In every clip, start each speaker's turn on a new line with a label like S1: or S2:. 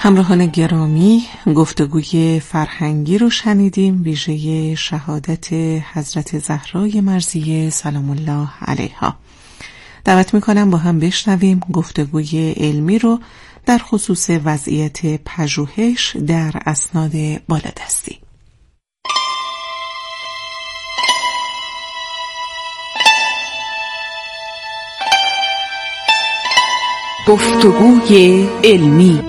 S1: همراهان گرامی، گفتگوی فرهنگی رو شنیدیم، ویژه شهادت حضرت زهرای مرضیه سلام الله علیها. دعوت میکنم با هم بشنویم گفتگوی علمی رو در خصوص وضعیت پژوهش در اسناد بالادستی. گفتگوی علمی.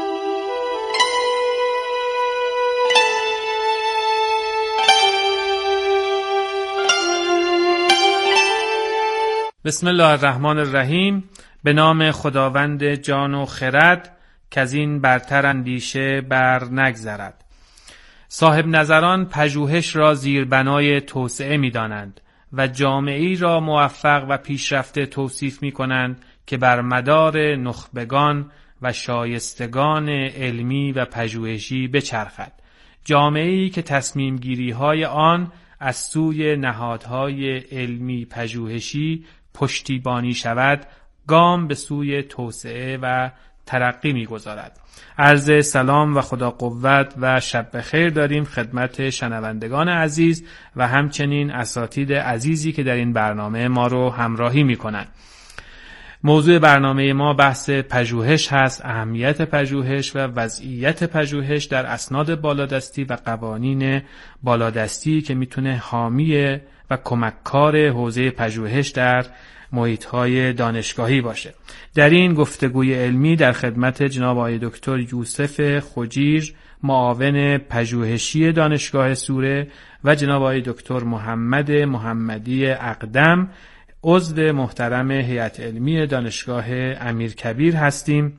S2: بسم الله الرحمن الرحیم. به نام خداوند جان و خرد که از این برتر اندیشه بر نگذرد. صاحب نظران پژوهش را زیربنای توسعه می دانند و جامعه‌ای را موفق و پیشرفته توصیف می کنند که بر مدار نخبگان و شایستگان علمی و پژوهشی بچرخد. جامعه‌ای که تصمیم گیری های آن از سوی نهادهای علمی پژوهشی پشتیبانی شود، گام به سوی توسعه و ترقی می‌گذارد. عرض سلام و خدا قوت و شب بخیر داریم خدمت شنوندگان عزیز و همچنین اساتید عزیزی که در این برنامه ما رو همراهی می‌کنند. موضوع برنامه ما بحث پژوهش هست، اهمیت پژوهش و وضعیت پژوهش در اسناد بالادستی و قوانین بالادستی که میتونه حامی و کمککار حوزه پژوهش در محیط‌های دانشگاهی باشه. در این گفتگوی علمی در خدمت جناب آقای دکتر یوسف خجیر، معاون پژوهشی دانشگاه سوره و جناب آقای دکتر محمد محمدی اقدم، عضو محترم هیئت علمی دانشگاه امیرکبیر هستیم.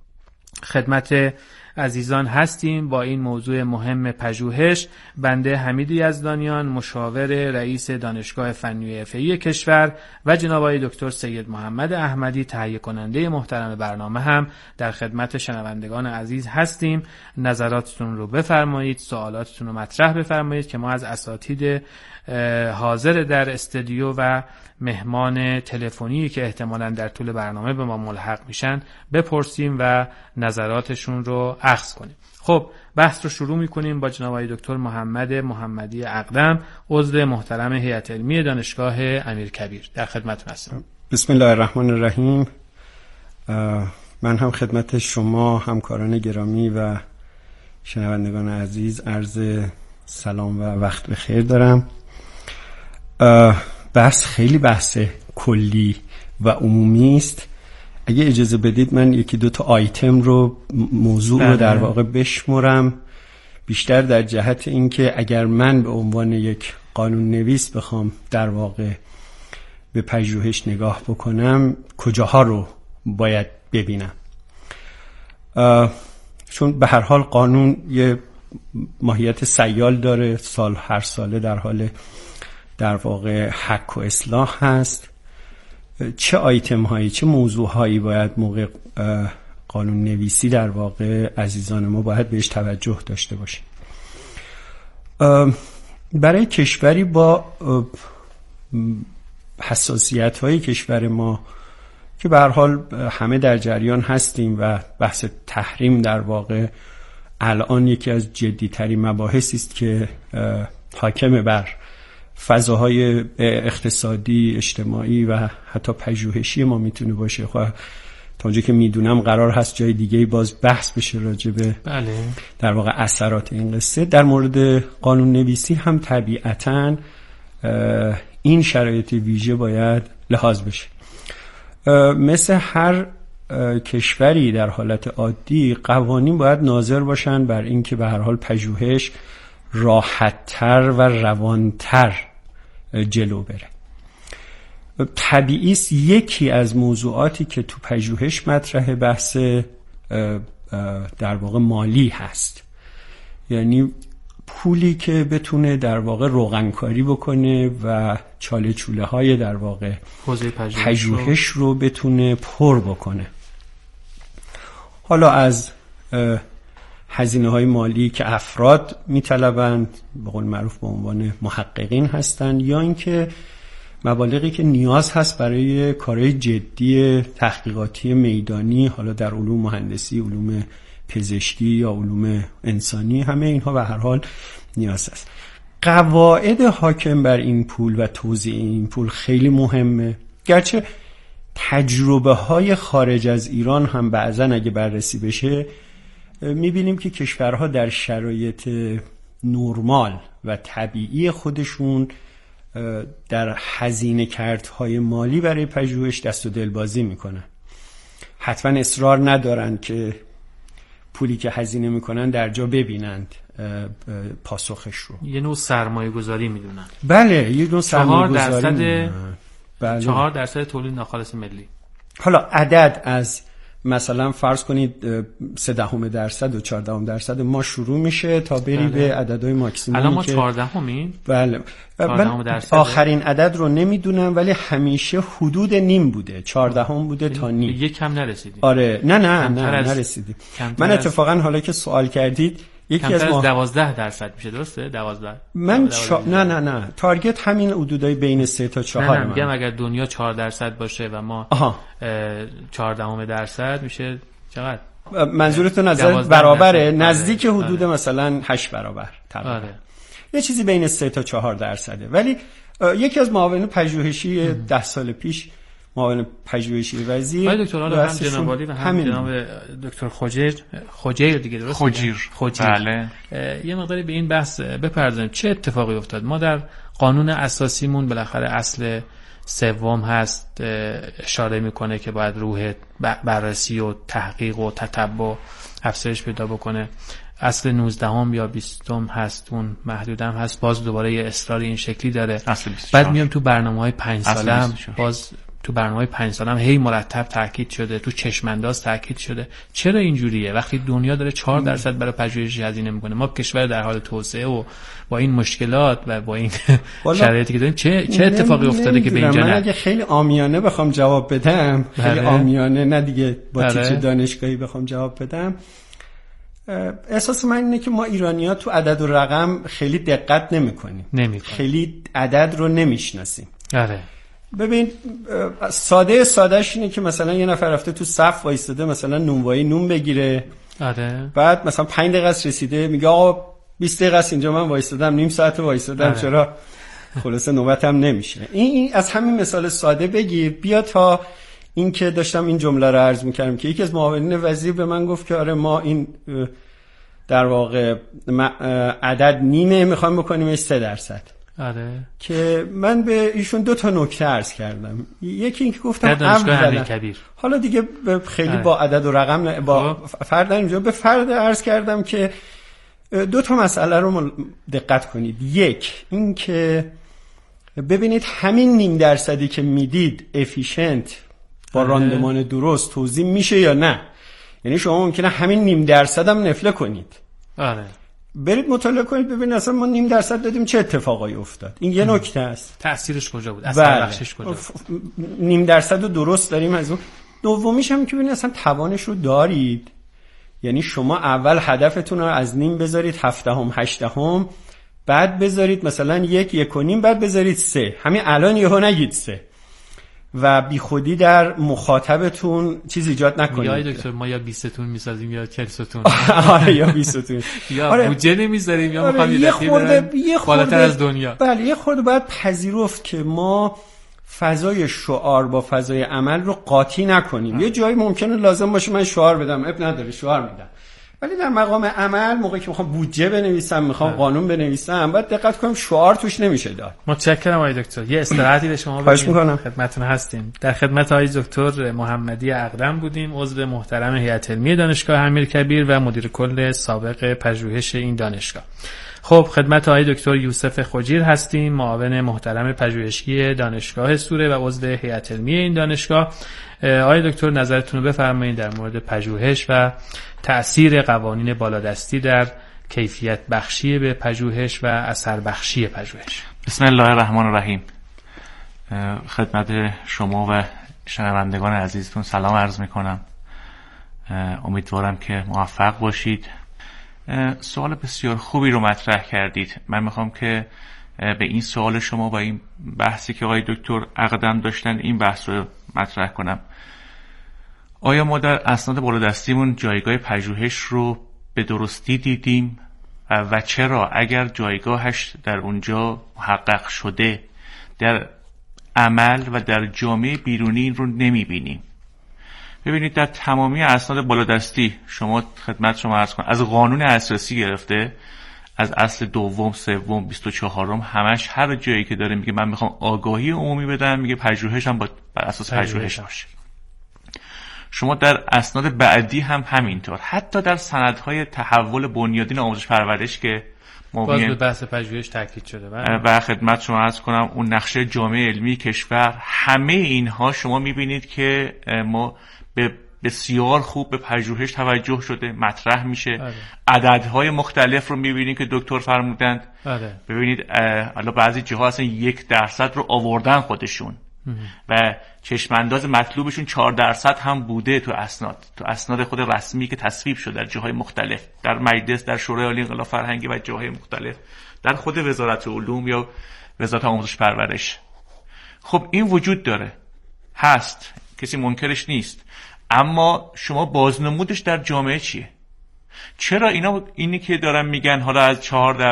S2: خدمت عزیزان هستیم با این موضوع مهم پژوهش. بنده حمید یزدانیان، مشاور رئیس دانشگاه فنی حرفه‌ای کشور و جناب آقای دکتر سید محمد احمدی، تهیه کننده محترم برنامه هم در خدمت شنوندگان عزیز هستیم. نظراتتون رو بفرمایید، سوالاتتون رو مطرح بفرمایید که ما از اساتید حاضر در استودیو و مهمان تلفنی که احتمالاً در طول برنامه به ما ملحق میشن بپرسیم و نظراتشون رو اخذ کنیم. خب بحث رو شروع میکنیم با جناب آقای دکتر محمد محمدی اقدم، عضو محترم هیئت علمی دانشگاه امیرکبیر. در خدمتتون هستم.
S3: بسم الله الرحمن الرحیم. من هم خدمت شما همکاران گرامی و شنوندگان عزیز عرض سلام و وقت بخیر دارم. بحث خیلی بحث کلی و عمومی است. اگه اجازه بدید من یکی دو تا آیتم رو، موضوع رو در واقع بشمرم، بیشتر در جهت اینکه اگر من به عنوان یک قانون نویس بخوام در واقع به پژوهش نگاه بکنم کجاها رو باید ببینم. چون به هر حال قانون یه ماهیت سیال داره، هر ساله در حال در واقع حک و اصلاح هست. چه آیتم هایی، چه موضوع هایی باید موقع قانون نویسی در واقع عزیزان ما باید بهش توجه داشته باشیم. برای کشوری با حساسیت های کشور ما که به هر حال همه در جریان هستیم و بحث تحریم در واقع الان یکی از جدی‌ترین مباحثی است که حاکم بر فضاهای اقتصادی، اجتماعی و حتی پژوهشی ما میتونه باشه. خب تا اونجا که میدونم قرار هست جای دیگه باز بحث بشه راجع به در واقع اثرات این قصه. در مورد قانون نویسی هم طبیعتاً این شرایط ویژه باید لحاظ بشه. مثل هر کشوری در حالت عادی قوانین باید ناظر باشن بر این که به هر حال پژوهش راحت‌تر و روان‌تر جلو بره. طبیعی است یکی از موضوعاتی که تو پژوهش مطرحه بحث در واقع مالی هست، یعنی پولی که بتونه در واقع روغنکاری بکنه و چاله چوله های در واقع حوزه پژوهش رو بتونه پر بکنه. حالا از هزینه های مالی که افراد میطلبند، به قول معروف به عنوان محققین هستند، یا اینکه مبالغی که نیاز هست برای کارهای جدی تحقیقاتی میدانی، حالا در علوم مهندسی، علوم پزشکی یا علوم انسانی، همه اینها به هر حال نیاز است. قواعد حاکم بر این پول و توزیع این پول خیلی مهمه، گرچه تجربه های خارج از ایران هم بعضا اگه بررسی بشه میبینیم که کشورها در شرایط نرمال و طبیعی خودشون در هزینه کردهای مالی برای پژوهش دست و دلبازی میکنن. حتما اصرار ندارن که پولی که هزینه میکنن در جا ببینند پاسخش رو.
S2: یه نوع سرمایه گذاری میدونن.
S3: بله، یه نوع سرمایه گذاری.
S2: 4% تولید ناخالص ملی.
S3: حالا عدد از مثلا فرض کنید 0.3% و 14% ما شروع میشه تا بری به عددهای ماکسیمومی.
S2: الان ما 14میم.
S3: بله. من آخرین عدد رو نمیدونم ولی همیشه حدود نیم بوده، 14 بوده تا نیم.
S2: یک کم نرسیدیم.
S3: آره نه نرسیدیم. من اتفاقا حالا که سوال کردید یکی از
S2: 12% میشه، درسته؟ 12.
S3: نه تارگت همین حدودای بین 3 تا 4.
S2: نه میگم اگر دنیا 4% باشه و ما 14% میشه چقدر؟
S3: منظورتون نظر برابره؟ نزدیک حدود مثلا 8 برابر تقریبا.
S2: آره.
S3: یه چیزی بین 3 تا 4%. ولی یکی از معاون پژوهشی 10 سال پیش، معاون پژوهشی وزیر
S2: دکتر حالا هم جناب والی و هم جناب دکتر خوجیر دیگه، درست؟
S4: خوجیر. بله.
S2: یه مقداری به این بحث بپردازیم. چه اتفاقی افتاد؟ ما در قانون اساسیمون بالاخره اصل سوم هست اشاره میکنه که باید روح بررسی و تحقیق و تتبع افزایش پیدا بکنه. اصل 19 یا 20 هست، اون محدودم هست، باز دوباره یه اصرار این شکلی داره. بعد میام تو برنامه‌های 5 سالم، باز تو برنامه‌های 5 سالم هی مرتب تاکید شده، تو چشمانداز تاکید شده. چرا اینجوریه وقتی دنیا داره 4% برای پژوهش هزینه میکنه؟ ما کشور در حال توسعه و با این مشکلات و با این شرایطی که داریم چه اتفاقی افتاده که به اینجا
S3: من اگه خیلی عامیانه بخوام جواب بدم، خیلی عامیانه، نه دیگه با تیتر دانشگاهی بخوام جواب بدم، احساس من اینه که ما ایرانی‌ها تو عدد و رقم خیلی دقت نمی‌کنیم. خیلی عدد رو نمی‌شناسیم.
S2: آره.
S3: ببین سادهش اینه که مثلا یه نفر رفته تو صف وایستاده مثلا نون بگیره.
S2: آره.
S3: بعد مثلا 5 دقیقه رسیده میگه آقا 20 دقیقه اینجا من وایستادم، نیم ساعت وایستادم. آره. چرا خلاصه نوبتم نمیشه. این از همین مثال ساده بگیر بیا تا این که داشتم این جمله رو عرض میکردم که یکی از معاونین وزیر به من گفت که آره ما این در واقع عدد نیمه میخوایم بکنیمش 3%.
S2: آره.
S3: که من به ایشون 2 نکته عرض کردم. یکی این که گفتم
S2: اولا
S3: حالا دیگه خیلی با عدد و رقم با فرد اینجا به فرد عرض کردم که 2 مسئله رو دقت کنید. یک این که ببینید همین 0.5% که میدید افیشنت با راندمان درست توزیع میشه یا نه. یعنی شما ممکنه همین 0.5% هم نفله کنید.
S2: آره.
S3: برید مطالعه کنید ببینید اصلا ما 0.5% دادیم چه اتفاقایی افتاد. این یه نکته است.
S2: تأثیرش کجا بود؟ اثر بخشش کجا بود؟
S3: 0.5% رو درست داریم از اون. دومیش هم که ببینید اصلا توانش رو دارید. یعنی شما اول هدفتون رو از نیم بذارید 7/8، بعد بذارید مثلا 1.5، بعد بذارید 3. همین الان یهو نگید 3 و بی خودی در مخاطبتون چیز ایجاد نکنید.
S2: یا دکتر ما یا 20 میسازیم یا 40
S3: آره یا 20
S2: یا بودجه نمیذاریم یا میخوام یه خورده بالاتر از دنیا.
S3: بله یه خورده باید پذیرفت که ما فضای شعار با فضای عمل رو قاطی نکنیم. یه جایی ممکنه لازم باشه من شعار بدم، اب نداره شعار میدم، ولی در مقام عمل موقعی که میخوام بودجه بنویسم، میخوام قانون بنویسم، باید دقت کنم شعار توش نمیشه داد.
S2: متشکرم آقای دکتر. یه استراحتی به شما بدیم. خدمتتون هستیم. در خدمت آقای دکتر محمدی اقدم بودیم، عضو محترم هیئت علمی دانشگاه امیرکبیر و مدیر کل سابق پژوهش این دانشگاه. خب خدمت آقای دکتر یوسف خوجیر هستیم، معاون محترم پژوهشی دانشگاه سوره و عضو هیئت علمی این دانشگاه. آقای دکتر نظرتون رو بفرمایید در مورد پژوهش و تأثیر قوانین بالادستی در کیفیت بخشی به پژوهش و اثر بخشی پژوهش.
S4: بسم الله الرحمن الرحیم. خدمت شما و شنوندگان عزیزتون سلام عرض میکنم. امیدوارم که موفق باشید. سوال بسیار خوبی رو مطرح کردید. من میخوام که به این سوال شما و این بحثی که آقای دکتر اقدم داشتن این بحث رو مطرح کنم. آیا ما در اسناد بالادستیمون جایگاه پژوهش رو به درستی دیدیم و چرا اگر جایگاهش در اونجا محقق شده در عمل و در جامعه بیرونی رو نمیبینیم؟ ببینید در تمامی اسناد بالادستی خدمت شما عرض کنم، از قانون اساسی گرفته از اصل دوم، سوم، 24 همش هر جایی که داره میگه من میخوام آگاهی عمومی بدم، میگه پژوهشم بر اساس پژوهش باشه. شما در اسناد بعدی هم همینطور، حتی در سندهای تحول بنیادین آموزش پرورش که
S2: باز به بحث پژوهش تاکید شده
S4: و خدمت شما عرض کنم اون نقشه جامعه علمی کشور، همه اینها شما میبینید که ما به بسیار خوب به پژوهش توجه شده، مطرح میشه. عددهای مختلف رو میبینید که دکتر فرمودند. ببینید حالا بعضی جاها اصلا 1% رو آوردن خودشون و چشمانداز مطلوبشون 4% هم بوده تو اسناد خود رسمی که تصویب شده در جاهای مختلف، در مجلس، در شورای عالی انقلاب فرهنگی و جاهای مختلف، در خود وزارت علوم یا وزارت آموزش پرورش. خب این وجود داره، هست، کسی منکرش نیست، اما شما بازنمودش در جامعه چیه؟ چرا اینی که دارن میگن حالا از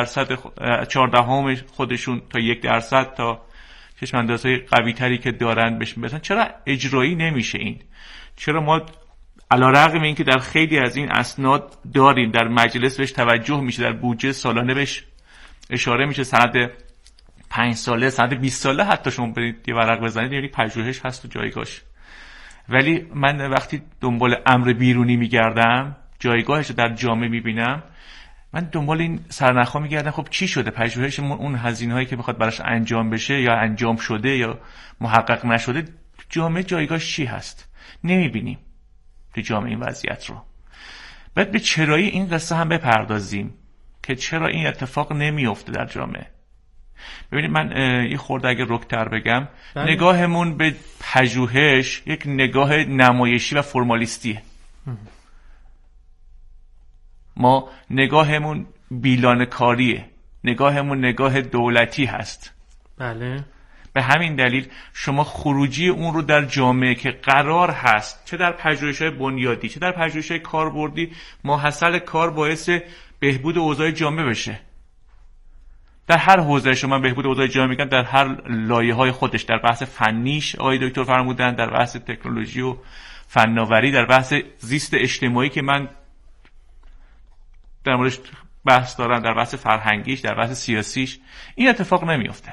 S4: 14 خودشون تا 1% تا چشماندازهای قوی تری که دارن بهش میرسن، چرا اجرایی نمیشه این؟ چرا ما علیرغم اینکه در خیلی از این اسناد داریم، در مجلس بهش توجه میشه، در بودجه سالانه بهش اشاره میشه، سند 5 ساله، سند 20 ساله حتی شما برید یه ورق بزنید یعنی پژوهش هست و جایگاهش، ولی من وقتی دنبال امر بیرونی میگردم، جایگاهش در جامعه میبینم، من دنبال این سرنخها میگردم خب چی شده پژوهشمون، اون هزینه‌هایی که میخواد براش انجام بشه یا انجام شده یا محقق نشده، جامعه جایگاهش چی هست؟ نمیبینیم تو جامعه این وضعیت رو. بعد به چرایی این قصه هم بپردازیم که چرا این اتفاق نمیفته در جامعه. ببینید من یه خورده اگه رک‌تر بگم، نگاهمون به پژوهش یک نگاه نمایشی و فرمالیستیه. ما نگاهمون بیلانه‌کاریه، نگاهمون نگاه دولتی هست.
S2: بله.
S4: به همین دلیل شما خروجی اون رو در جامعه که قرار هست، چه در پژوهش‌های بنیادی چه در پژوهش‌های کاربردی، ماحصل کار باعث بهبود اوضاع جامعه بشه. در هر حوزه شما بهبود اوضاع جامعه میگن، در هر لایه‌های خودش، در بحث فنیش آقای دکتر فرمودن، در بحث تکنولوژی و فناوری، در بحث زیست اجتماعی که من در موردش بحث دارم، در بحث فرهنگیش، در بحث سیاسیش، این اتفاق نمیفته.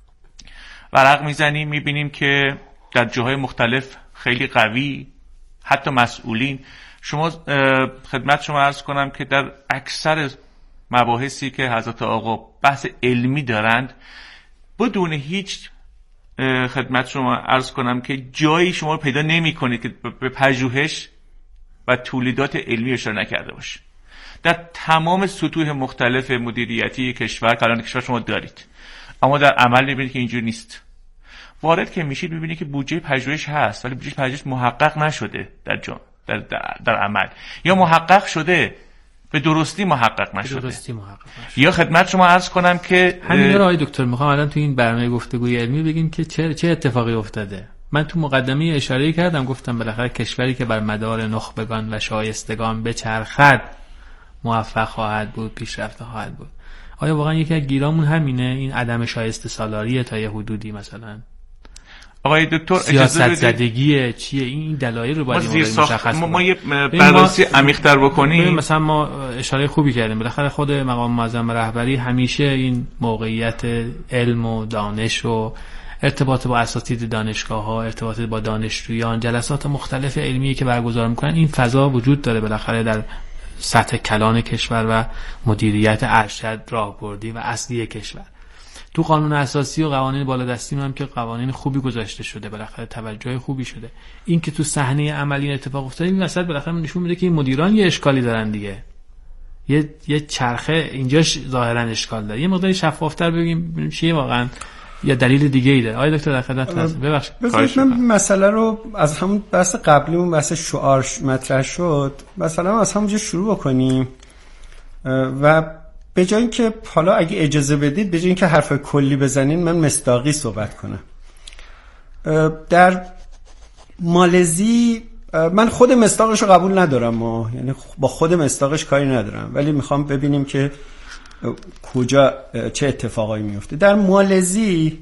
S4: ورق میزنیم میبینیم که در جاهای مختلف خیلی قوی، حتی مسئولین، شما خدمت شما عرض کنم که در اکثر مباحثی که حضرت آقا بحث علمی دارند، بدون هیچ خدمت شما عرض کنم که جایی شما پیدا نمی کنید که به پژوهش و تولیدات علمی اشاره نکرده باشه. در تمام سطوح مختلف مدیریتی کشور، کلان کشور شما دارید، اما در عمل می‌بینید که اینجور نیست. وارد که میشید می‌بینید که بودجه پژوهش هست ولی بودجه پژوهش محقق نشده در عمل، یا محقق شده به درستی محقق نشده. یا خدمت شما عرض کنم که
S2: همین رو آقای دکتر میخوام الان تو این برنامه گفتگوی علمی بگیم که چه اتفاقی افتاده. من تو مقدمه اشاره کردم، گفتم بالاخره کشوری که بر مدار نخبگان و شایستگان بچرخد موفق خواهد بود، پیشرفته خواهد بود. آیا واقعا یکی از گیرامون همینه، این عدم شایسته سالاریه تا یه حدودی مثلا؟
S4: آقای دکتر
S2: سیاست زدگیه چیه؟ این دلایل رو باید مشخص کنیم.
S4: ما یه بررسی عمیق‌تر بکنیم.
S2: مثلا ما اشاره خوبی کردیم، بالاخره خود مقام معظم رهبری همیشه این موقعیت علم و دانش و ارتباط با اساتید دانشگاه‌ها، ارتباط با دانشجویان، جلسات مختلف علمی که برگزار می‌کنن، این فضا وجود داره بالاخره در سطح کلان کشور و مدیریت ارشد، راهبردی و اصلی کشور. تو قانون اساسی و قوانین بالادستی هم که قوانین خوبی گذاشته شده، بالاخره توجه خوبی شده. این که تو صحنه عملی اتفاق افتاده، این وسط بالاخره نشون میده که این مدیران یه اشکالی دارن دیگه. یه چرخه اینجاش ظاهرا اشکال داره. یه مقدار شفافتر بگیم چیه واقعا، یا دلیل دیگه ای داره. آقای دکتر در خدمت هستم.
S3: ببخشید من مسئله رو از همون بحث قبلیمون، بحث شعار مطرح شد، مثلا از همونجا شروع بکنیم و به جای اینکه حالا اگه اجازه بدید به جای اینکه حرف کلی بزنین، من مصداقی صحبت کنم. در مالزی من خود مصداقش رو قبول ندارم، یعنی با خود مصداقش کاری ندارم، ولی میخوام ببینیم که کجا چه اتفاقایی میفته. در مالزی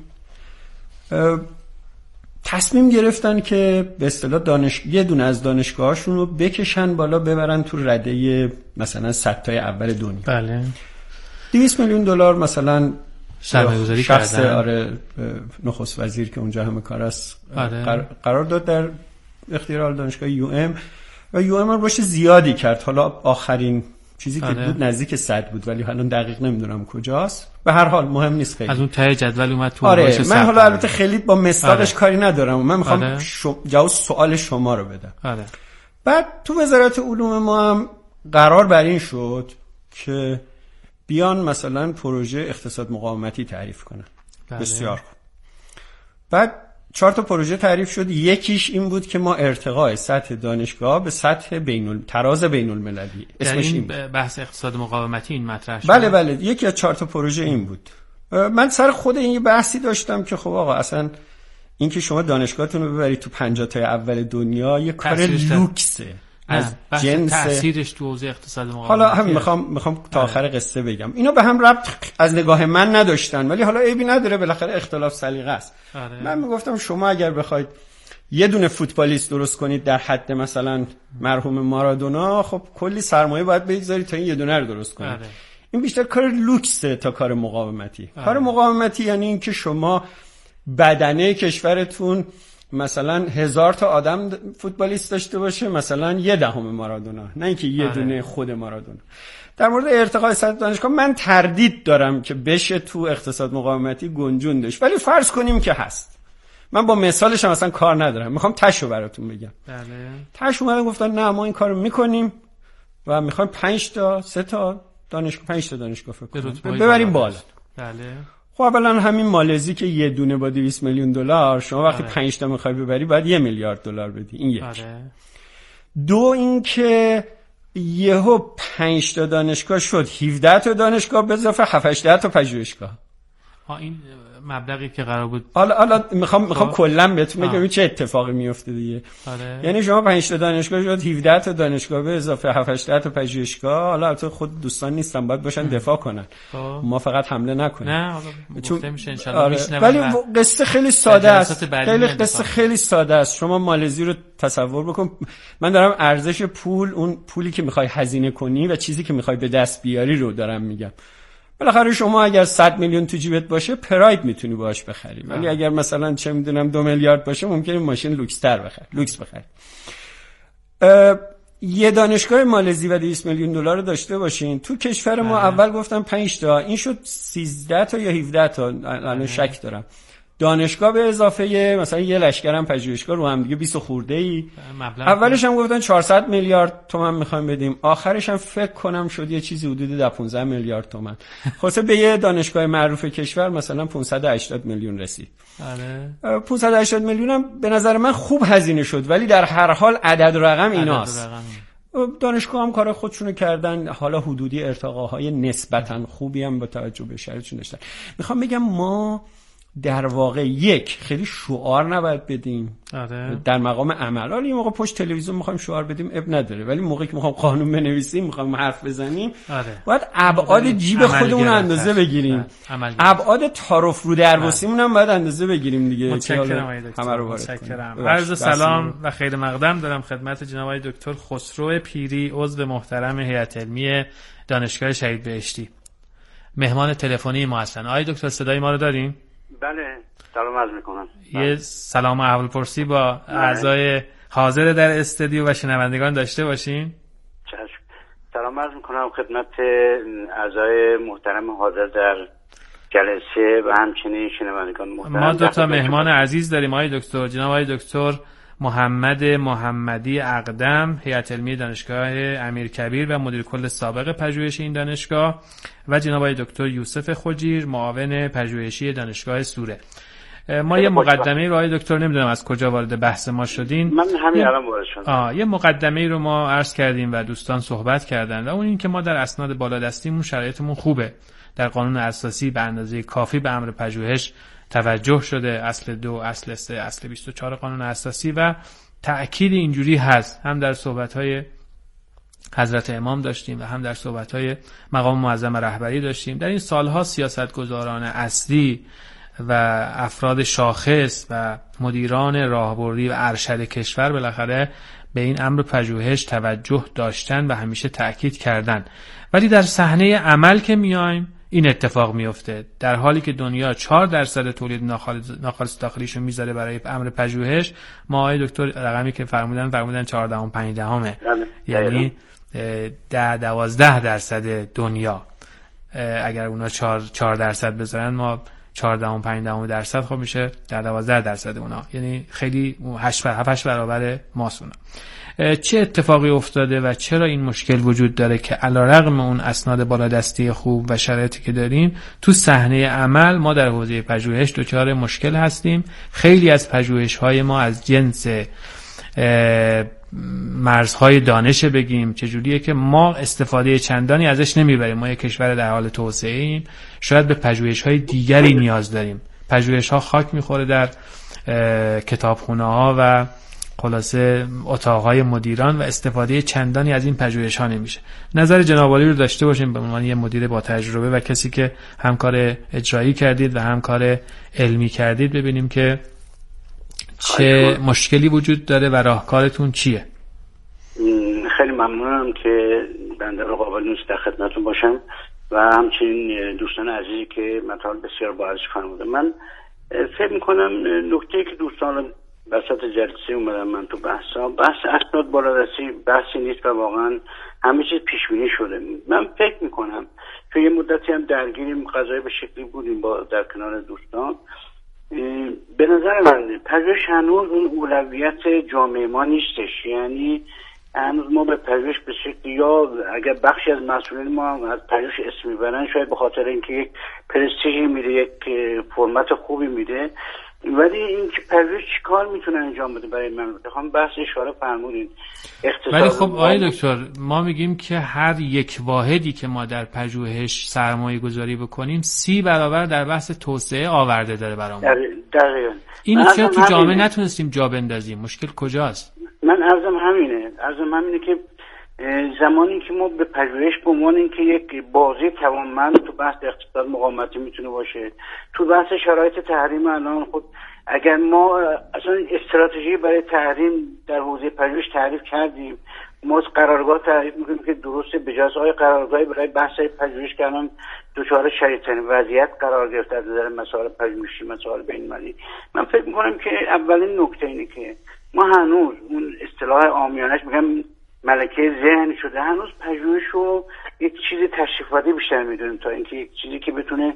S3: تصمیم گرفتن که به اصطلاح یه دونه از دانشگاهاشون رو بکشن بالا، ببرن تو رده مثلا 100 تای اول دنیا.
S2: بله.
S3: $200 میلیون مثلا
S2: سرمایه‌گذاری
S3: شخص
S2: کردن.
S3: نخست وزیر که اونجا همه کار است
S2: قرار
S3: داد در اختیار دانشگاه UM و UM هم رشد زیادی کرد. حالا آخرین چیزی که بود نزدیک 100 بود، ولی حالا دقیق نمیدونم کجاست. به هر حال مهم نیست خیلی.
S2: از اون ته جدول اومد تو.
S3: من حالا البته خیلی با مصداقش کاری ندارم، من میخوام جواب سوال شما رو بدم. بعد تو وزارت علوم ما هم قرار بر این شد که بیان مثلا پروژه اقتصاد مقاومتی تعریف کنن. بسیار خوب. بعد 4 تا پروژه تعریف شد. یکیش این بود که ما ارتقاء سطح دانشگاه به سطح تراز بین المللی، اسمش این
S2: بحث اقتصاد مقاومتی این مطرح شد.
S3: بله یکی از 4 تا پروژه این بود. من سر خود این یه بحثی داشتم که خب آقا اصلا این که شما دانشگاهتون رو ببرید تو 50 تای اول دنیا یه کار لوکسه از جنس
S2: تأثیرش تو حوزه اقتصاد مقاومتی.
S3: حالا همین میخوام تا آخر قصه بگم. اینا به هم ربط از نگاه من نداشتن، ولی حالا عیبی نداره، بالاخره اختلاف سلیقه است. من میگفتم شما اگر بخواید یه دونه فوتبالیست درست کنید در حد مثلا مرحوم مارادونا، خب کلی سرمایه باید بگذارید تا این یه دونه رو درست کنید. این بیشتر کار لوکسه تا کار مقاومتی. کار مقاومتی یعنی این که شما بدنه کشورتون مثلا 1000 تا آدم فوتبالیست داشته باشه، مثلا 1/10 مارادونا، نه اینکه یه دونه خود مارادونا. در مورد ارتقاء سطح دانشگاه من تردید دارم که بشه تو اقتصاد مقاومتی گنجون داشت، ولی فرض کنیم که هست. من با مثالش هم اصلا کار ندارم، میخوام تشو براتون بگم.
S2: بله.
S3: تشو اومدن گفتن نه ما این کارو میکنیم و میخوایم 5 تا 3 تا دانشگاه 5 تا دانشگاه فکر کنیم ببریم بالا.
S2: بله.
S3: خب اولا همین مالزی که یه دونه با $200 میلیون، شما وقتی 5 تا میخوای ببری باید $1 میلیارد بدی. این یک. دو این که یهو 5 تا دانشگاه شد 17 تا دانشگاه به اضافه 7-8 تا پژوهشگاه.
S2: این مبلغی که قرار بود.
S3: حالا میخوام کلا بهتون بگم چه اتفاقی میفته دیگه. یعنی شما 5 تا دانشگاه شد 17 تا دانشگاه به اضافه 7-8 تا پژوهشگاه. حالا البته خود دوستان نیستن، باید باشن دفاع کنن. ما فقط حمله نکنیم.
S2: نه گفته میشه ان شاء الله میشنون.
S3: ولی قصه خیلی ساده است. قصه خیلی ساده است. شما مالزی رو تصور بکن. من دارم ارزش پول، اون پولی که میخوای هزینه کنی و چیزی که میخوای به دست بیاری رو دارم میگم. بالاخره شما اگر 100 میلیون تو جیبت باشه پراید میتونی باهاش بخری، ولی اگر مثلا چه میدونم 2 میلیارد باشه ممکنه ماشین لوکس بخری. یه دانشگاه مالزی و $200 میلیون رو داشته باشین تو کشور ما. اول گفتم 5 تا، این شد 13 تا یا 17 تا، الان شک دارم. دانشگاه به اضافه مثلا یه لشکرم پژوهشگاه رو هم دیگه 20 خورده‌ای. اولش هم گفتن 400 میلیارد تومان میخوایم بدیم، آخرش هم فکر کنم شد یه چیزی حدود 15 میلیارد تومان. خلاصه به یه دانشگاه معروف کشور مثلا 580 میلیون رسید. 580 میلیون هم به نظر من خوب هزینه شد، ولی در هر حال عدد رقم ایناست. دانشگاه هم کار خودشونو کردن، حالا حدودی ارتقاهای نسبتاً خوبی هم با توجه به شرایطشون داشتن. میخوام بگم ما در واقع یک خیلی شعار نباید بدیم. در مقام عمل. حالا یه موقع پشت تلویزیون میخوایم شعار بدیم اب نداره، ولی موقعی که میخوام قانون بنویسیم، میخوام حرف بزنیم، باید ابعاد جیب خودمون اندازه بگیریم. ابعاد تعارف رو درواسیمون هم باید اندازه بگیریم دیگه.
S2: متشکرم. عرض سلام و خیر مقدم دارم خدمت جناب آقای دکتر خسرو پیری، عضو محترم هیئت علمی دانشگاه شهید بهشتی. مهمان تلفنی ما هستن. آقای دکتر صدای ما رو دارین؟
S5: بله، سلام عرض میکنم.
S2: یه سلام و احوالپرسی با اعضای حاضر در استودیو و شنوندگان داشته باشین.
S5: چشم. سلام عرض میکنم خدمت اعضای محترم حاضر در جلسه و همچنین شنوندگان محترم.
S2: ما 2 تا مهمان عزیز داریم آقای دکتر، جناب آقای دکتر محمد محمدی اقدم، هیئت علمی دانشگاه امیرکبیر و مدیر کل سابق پژوهشی این دانشگاه، و جناب آقای دکتر یوسف خجیر، معاون پژوهشی دانشگاه سوره. ما یه مقدمه رو آقای دکتر نمیدونم از کجا وارد بحث ما شدین.
S5: من همین الان وارد شدم.
S2: یه مقدمه رو ما عرض کردیم و دوستان صحبت کردن و اون این که ما در اسناد بالادستیمون شرایطمون خوبه. در قانون اساسی به اندازه کافی به امر پژوهش توجه شده، اصل 2، اصل 3، اصل 24 قانون اساسی، و تأکید اینجوری هست، هم در صحبت‌های حضرت امام داشتیم و هم در صحبت‌های مقام معظم رهبری داشتیم. در این سالها سیاستگزاران اصلی و افراد شاخص و مدیران راهبردی و ارشد کشور بالاخره به این امر پژوهش توجه داشتن و همیشه تأکید کردن، ولی در صحنه عمل که میایم این اتفاق میفته. در حالی که دنیا 4% تولید ناخالص داخلیشو میذاره برای امر پژوهش، ما آقای دکتر رقمی که فرمودن 14.5 یعنی 10-12% دنیا. اگر اونا 4% بذارن ما 14.5% خب میشه 10-12% اونا، یعنی خیلی 8 برابر ماست اونا. چه اتفاقی افتاده و چرا این مشکل وجود داره که علیرغم اون اسناد بالادستی خوب و شرایطی که داریم تو صحنه عمل ما در حوزه پژوهش دچار مشکل هستیم؟ خیلی از پژوهش‌های ما از جنس مرزهای دانش بگیم چجوریه که ما استفاده چندانی ازش نمیبریم. ما یک کشور در حال توسعه ایم، شاید به پژوهش‌های دیگری نیاز داریم. پژوهش‌ها خاک می‌خوره در کتابخونه‌ها و خلاصه اتاقهای مدیران و استفاده چندانی از این پژوهش‌ها نمیشه. نظر جناب عالی رو داشته باشیم به عنوان یه مدیر با تجربه و کسی که هم کار اجرایی کردید و هم کار علمی کردید، ببینیم که چه مشکلی وجود داره و راهکارتون چیه.
S5: خیلی ممنونم که بنده رو قابل نیست در خدمتتون باشم و همچنین دوستان عزیزی که مطالب بسیار با ارزش فرمودن. من فکر میکنم نکته‌ای که دوستان وسط جلسه اومدن من تو بحث اسناد بالادستی بحثی نیست و واقعا همه چیز پیش بینی شده. من فکر میکنم که یه مدتی هم درگیریم قضایی به شکلی بودیم در کنار دوستان. به نظر من پژوهش هنوز اون اولویت جامعه ما نیستش، یعنی هنوز ما به پژوهش به شکلی، یا اگر بخشی از مسئولین ما از پژوهش اسم میبرن شاید به خاطر اینکه یک پرستیژی میده، یک فرمت خوبی میده، ولی این که پژوهش چیکار میتونه انجام بده برای من بخوام بحث اشاره فرمودین.
S2: ولی خب آقای دکتر ما میگیم که هر یک واحدی که ما در پژوهش سرمایه گذاری بکنیم 30 برابر در بحث توسعه آورده داره برامون.
S5: دقیقاً.
S2: این چرا تو جامعه نتونستیم جا بندازیم؟ مشکل کجاست؟
S5: من عرضم همینه که زمانی که ما به پژوهش به عنوان اینکه یک بازی توانمند تو بحث اقتصاد مقاومتی میتونه باشه، تو بحث شرایط تحریم الان خود اگر ما اصلا استراتژی برای تحریم در حوزه پژوهش تعریف کردیم، ما از قرارگاه تعریف میکنیم که درسته به جای قرارگاهی برای بحث پژوهش که الان دچار شدیدترین وضعیت قرار گرفته از نظر مسائل پژوهشی، مسائل بین‌المللی. من فکر میکنم که اولین نکته اینه که ما هنوز اون اصطلاح عامیانش میگم ملکه ذهن شده، هنوز پژوهش رو یک چیز تشریفاتی بیشتر میدونیم تا اینکه یک چیزی که بتونه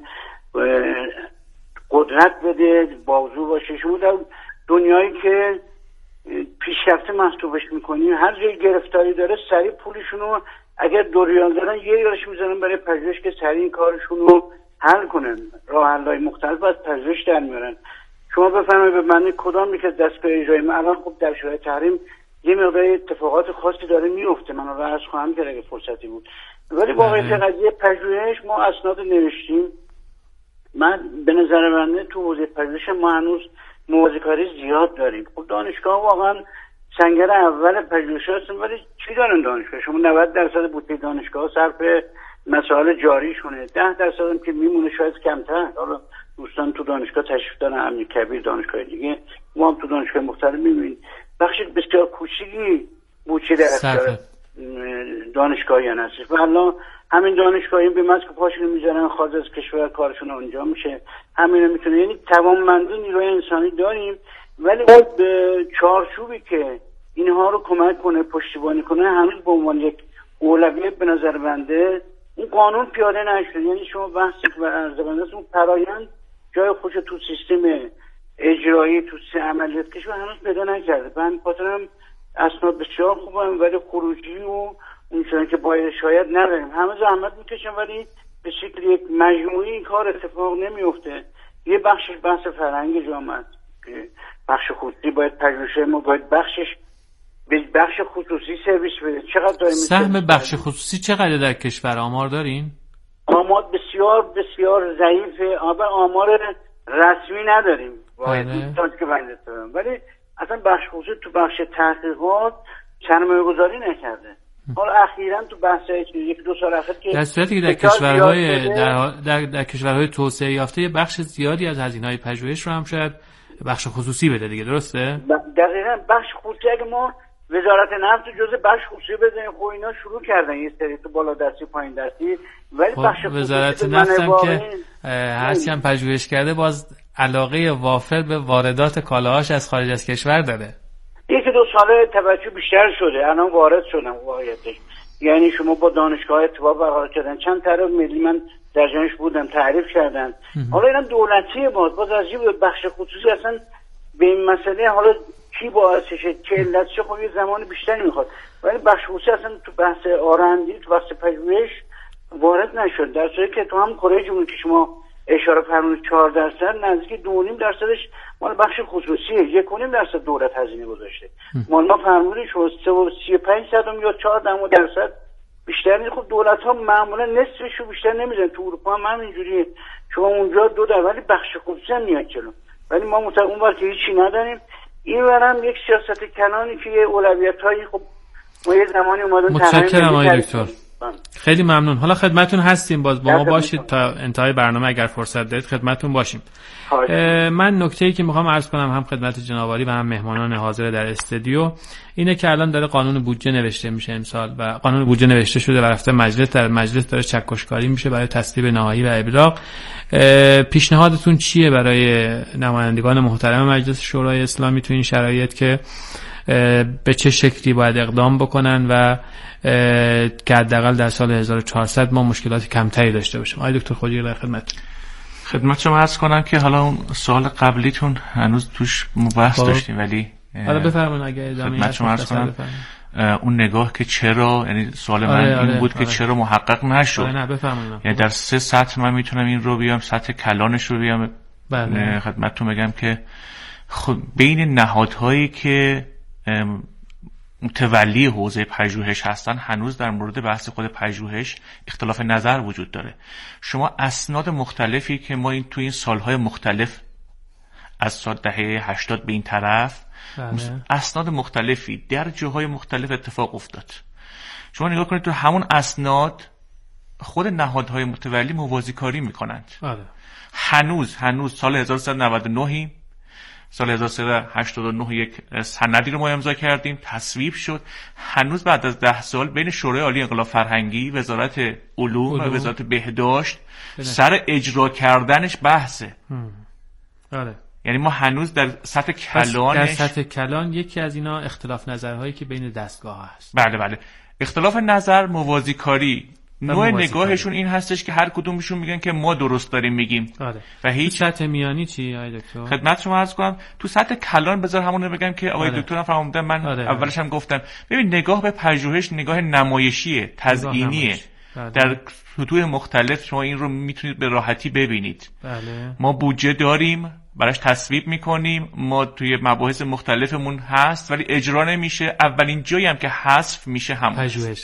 S5: قدرت بده، بازو باشه. شما در دنیایی که پیشرفته محسوبش میکنیم هر جای گرفتاری داره سریع پولشونو اگر دوریان دارن یه یارش میذارن برای پژوهش که سریع این کارشونو حل کنن، راه حل‌های مختلف از پژوهش در میارن. شما بفرمایید به معنی کدام یک از دستگاه اجرایی الان خب در شرایط تحریم یه مقدار اتفاقات خاصی داره میفته، من رو عرض خواهم کرد اگه فرصتی بود، ولی واقعا قضیه پژوهش ما اسناد نوشتیم. من به نظر من تو حوزه پژوهش ما هنوز موازیکاری زیاد داریم. خب دانشگاه واقعا سنگر اول پژوهش هستن، ولی چی دارن دانشگاه؟ شما 90% بودجه دانشگاه صرف مسائل جاریشونه، 10% هم که میمونه شاید کمتر. حالا دوستان تو دانشگاه تشریف دارن، امیر کبیر دانشگاه دیگه، ما هم تو دانشگاه مختلف میبینیم بخش بسیار کوچیکی بودجه در اختیار دانشگاهیان هست و الان همین دانشگاهی به مسک پاشون میذارن خارج از کشور کارشون اونجا میشه، همین میتونه، یعنی توانمندی نیروی انسانی داریم ولی به چارچوبی که اینها رو کمک کنه پشتیبانی کنه هنوز به عنوان یک اولویت به نظر بنده این قانون پیاده نشده. یعنی شما بحثی که عرض بنده اون فرآیند جای خودش تو سیستم اجرایی تو سیستم عملیات کشور هنوز پیدا نکرده. من خاطرم اسناد بسیار خوبه ولی خروجی و اونچنان که باید شاید نداریم. همه زحمت میکشن ولی به شکل یک مجموعی این کار اتفاق نمیفته. یه بخشش بحث فرهنگ جامعه که بخش خصوصی باید پژوهش ما باید بخش خصوصی سرویس بده. چقدر داریم
S2: سهم بخش خصوصی چقدر در کشور آمار دارین؟
S5: آمار بسیار بسیار ضعیفه. آمار رسمی نداریم واحد که بنده ولی اصلا بخش خصوصی تو بخش تحقیقات سرمایه گذاری نکرده. حالا اخیراً تو بحث یک دو سال اخیر که
S2: در صورتی که در کشورهای توسعه یافته بخش زیادی از هزینه‌های پژوهش رو هم شاید بخش خصوصی بده دیگه، درسته؟
S5: دقیقاً بخش خصوصی اگه ما وزارت نفت جزء بخش خصوصی بزنیم، خب اینا شروع کردن یه سری تو بالا دستی پایین دستی، ولی بخش خصوصی
S2: وزارت نفت هم که هرچی هم پژوهش کرده باز علاقه وافر به واردات کالاهاش از خارج از کشور داره.
S5: یکی دو ساله توجه بیشتر شده، الان وارد شدن واقعیتش. یعنی شما با دانشگاه ارتباط برقرار کردن، چند طرف ملی من در جانش بودم تعریف کردن. حالا اینا دولتی باز از این بخش خصوصی اصلا به این مسئله حالا کی باعثشه چه علتشه خب یه زمان بیشتری میخواد، ولی بخش خصوصی اصلا تو بحث آرندی تو بحث پژوهش وارد نشد، در صورتی که تو هم کره جمهوری که شما اشاره فرمودید 4% نزدیک 2.5%ش مال بخش خصوصیه، 1.5% دولت هزینه گذاشته. ما فرمودید شما 3.35 یا 4% بیشتر نیست. خب دولت ها معمولا نصفشو بیشتر نمیزن، تو اروپا هم همینجوریه، شما اونجا 2 ولی بخش خصوصی هم میاد جلو، ولی ما اونور که هیچی نداریم. این ورم یک سیاست کلانی که اولویت‌هایی خب ما یه زمانی اومدن.
S2: متشکرم آقای دکتر، خیلی ممنون. حالا خدمتتون هستیم، باز با ما باشید تا انتهای برنامه اگر فرصت دارید خدمتتون باشیم. من نکته‌ای که میخوام عرض کنم هم خدمت جناب عالی و هم مهمانان حاضر در استودیو اینه که الان داره قانون بودجه نوشته میشه امسال و قانون بودجه نوشته شده و رفته مجلس، در مجلس داره چکشکاری میشه برای تصویب نهایی و ابلاغ. پیشنهادتون چیه برای نمایندگان محترم مجلس شورای اسلامی تو این شرایط که به چه شکلی باید اقدام بکنن و که حداقل در سال 1400 ما مشکلات کمتری داشته باشیم؟ آقای دکتر خودی در خدمت
S4: شما عرض کنم که حالا اون سوال قبلیتون هنوز توش بحث داشتیم، ولی
S2: حالا بفرمایید اگه ادامه
S4: خدمت شما عرض کنم اون نگاه که چرا، یعنی سوال من این بود که چرا محقق نشد.
S2: نه بفرمایید.
S4: یعنی در 3 سطح من میتونم این رو بیام، سطح کلانش رو بیام خدمتتون بگم که خود بین نهادهایی که متولی حوزه پژوهش هستن هنوز در مورد بحث خود پژوهش اختلاف نظر وجود داره. شما اسناد مختلفی که ما تو این سالهای مختلف از سال دهه 80 به این طرف اسناد مختلفی در جاهای مختلف اتفاق افتاد. شما نگاه کنید تو همون اسناد خود نهادهای متولی موازی کاری میکنند. هنوز سال 1399 سال 1389 یک سندی رو ما امضا کردیم، تصویب شد. هنوز بعد از 10 سال بین شورای عالی انقلاب فرهنگی، وزارت علوم و وزارت بهداشت سر اجرا کردنش بحثه. یعنی ما هنوز در سطح کلانش،
S2: در سطح کلان یکی از اینا اختلاف نظرهایی که بین دستگاه هست.
S4: بله اختلاف نظر، موازی کاری، نوع نگاهشون این هستش که هر کدومشون میگن که ما درست داریم میگیم.
S2: و هیچ سطح میانی چی آقای دکتر؟
S4: خدمت شما عرض کنم تو سطح کلان بذار همون رو بگم که آقای دکتر هم فرمودن، من اولش هم گفتم ببین نگاه به پژوهش نگاه نمایشیه، تزیینیه. در سطوح مختلف شما این رو میتونید به راحتی ببینید. ما بودجه داریم، براش تصویب میکنیم، ما توی مباحث مختلفمون هست ولی اجرا نمیشه. اولین جایی هم که حذف میشه همون
S2: پژوهشه.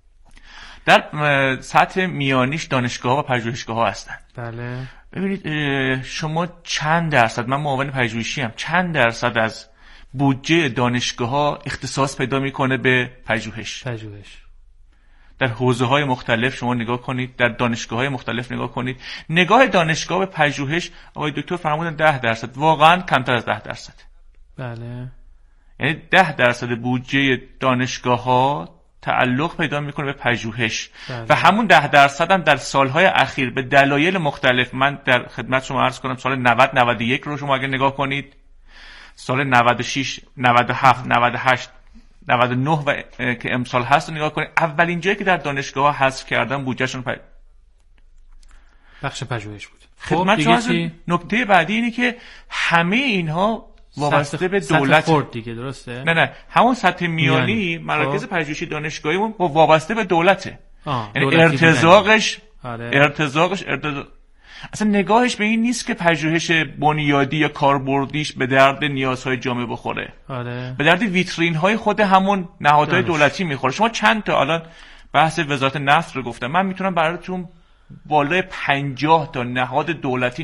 S4: در سطح میانیش دانشگاه و پژوهشگاه هستن. ببینید شما چند درصد، من معاون پژوهشی ام، چند درصد از بودجه دانشگاه ها اختصاص پیدا میکنه به پژوهش. در حوزه های مختلف شما نگاه کنید، در دانشگاه های مختلف نگاه کنید، نگاه دانشگاه به پژوهش آقای دکتر فرمودن 10%، واقعا کمتر از 10%. یعنی 10% بودجه دانشگاه ها تعلق پیدا میکنه به پژوهش. و همون 10% هم در سالهای اخیر به دلایل مختلف، من در خدمت شما عرض کنم سال 90-91 رو شما اگر نگاه کنید، سال 96 97 98 99 و که امسال هست رو نگاه کنید، اولین جایی که در دانشگاه حذف کردن بودجهشون
S2: بخش پژوهش بود.
S4: خدمت شما نکته بعدی اینه که همه اینها وابسته به دولت.
S2: سطح دیگه درسته؟
S4: نه همون سطح میانی مراکز پژوهشی دانشگاهیمون وابسته به دولته. یعنی ارتزاقش اصلا نگاهش به این نیست که پژوهش بنیادی یا کاربردیش به درد نیازهای جامعه بخوره. به درد ویترین های خود همون نهادهای دولتی میخوره. شما چند تا الان بحث وزارت نفت رو گفتم، من میتونم براتون بالای 50 تا نهاد دولتی